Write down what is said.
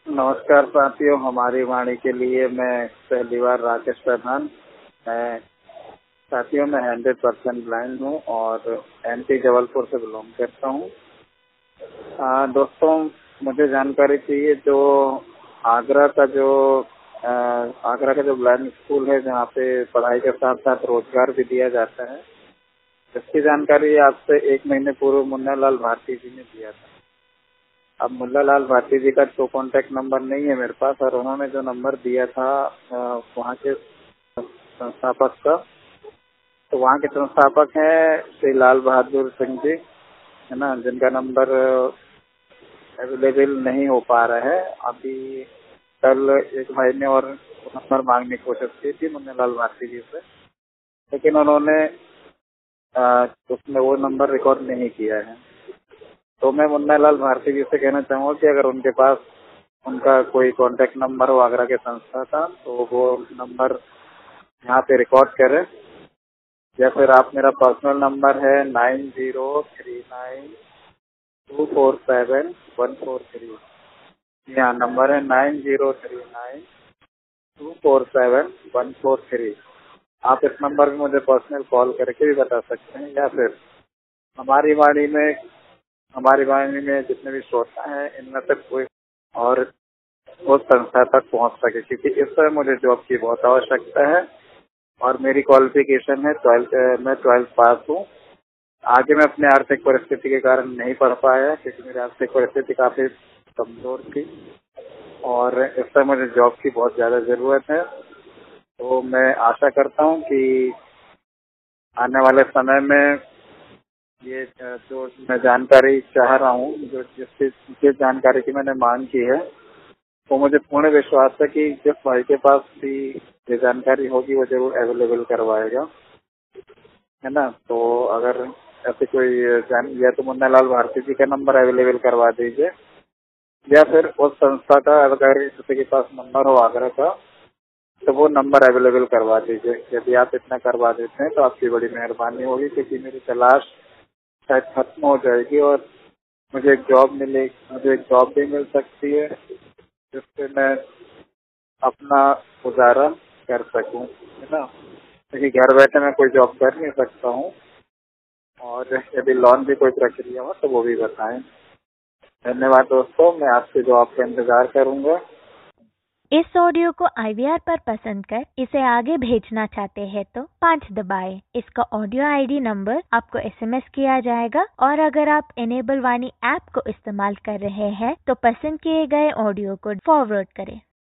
नमस्कार साथियों, हमारी वाणी के लिए मैं पहली बार राकेश प्रधान। मैं साथियों में 100% ब्लाइंड हूँ और एमपी जबलपुर से बिलोंग करता हूँ। दोस्तों, मुझे जानकारी चाहिए जो आगरा का जो आगरा का जो ब्लाइंड स्कूल है जहाँ पे पढ़ाई के साथ साथ रोजगार भी दिया जाता है, इसकी जानकारी आपसे 1 महीने पूर्व मुन्नालाल भारती जी ने दिया था। अब मुल्लालाल भारती जी का तो कांटेक्ट नंबर नहीं है मेरे पास, और उन्होंने जो नंबर दिया था वहाँ के संस्थापक का, तो वहाँ के संस्थापक हैं श्री लाल बहादुर सिंह जी, है ना, जिनका नंबर अवेलेबल नहीं हो पा रहा है। अभी कल एक भाई ने और नंबर मांगने की कोशिश की थी मुन्नालाल भारती जी से, लेकिन उन्होंने उसमें वो नंबर रिकॉर्ड नहीं किया है। तो मैं मुन्नालाल भारती जी से कहना चाहूँगा कि अगर उनके पास उनका कोई कांटेक्ट नंबर हो आगरा के संस्था का, तो वो नंबर यहाँ पे रिकॉर्ड करें, या फिर आप मेरा पर्सनल नंबर है 9039247143। यहाँ नंबर है 9039247143। आप इस नंबर पे मुझे पर्सनल कॉल करके भी बता सकते हैं, या फिर हमारी वाणी में जितने भी श्रोता हैं इनमें से कोई और उस संस्था तक पहुंच सके, क्योंकि इस समय मुझे जॉब की बहुत आवश्यकता है और मेरी क्वालिफिकेशन है 12, मैं 12th पास हूँ। आगे मैं अपने आर्थिक परिस्थिति के कारण नहीं पढ़ पाया, क्योंकि मेरी आर्थिक परिस्थिति काफी कमजोर थी और इस समय मुझे जॉब की बहुत ज्यादा जरूरत है। तो मैं आशा करता हूँ कि आने वाले समय में ये जो मैं जानकारी चाह रहा हूँ, जिस जानकारी की मैंने मांग की है, तो मुझे पूर्ण विश्वास है कि जिस भाई के पास भी ये जानकारी होगी वो जरूर अवेलेबल करवाएगा, है ना। तो अगर ऐसे कोई या तो मुन्नालाल भारती जी का नंबर अवेलेबल करवा दीजिए, या फिर उस संस्था का अगर किसी के पास नंबर हो आगरा का, तो वो नंबर अवेलेबल करवा दीजिए। यदि आप इतना करवा देते हैं तो आपकी बड़ी मेहरबानी होगी, क्योंकि मेरी तलाश शायद खत्म हो जाएगी और मुझे एक जॉब भी मिल सकती है, जिससे मैं अपना गुजारा कर सकूं, है ना। क्योंकि घर बैठे मैं कोई जॉब कर नहीं सकता हूँ, और यदि लोन की कोई प्रक्रिया हो तो वो भी बताएं। धन्यवाद दोस्तों, मैं आपसे जॉब का इंतजार करूंगा। इस ऑडियो को IVR पर पसंद कर इसे आगे भेजना चाहते हैं तो 5 दबाएं। इसका ऑडियो ID नंबर आपको SMS किया जाएगा, और अगर आप इनेबल वाणी ऐप को इस्तेमाल कर रहे हैं तो पसंद किए गए ऑडियो को फॉरवर्ड करें।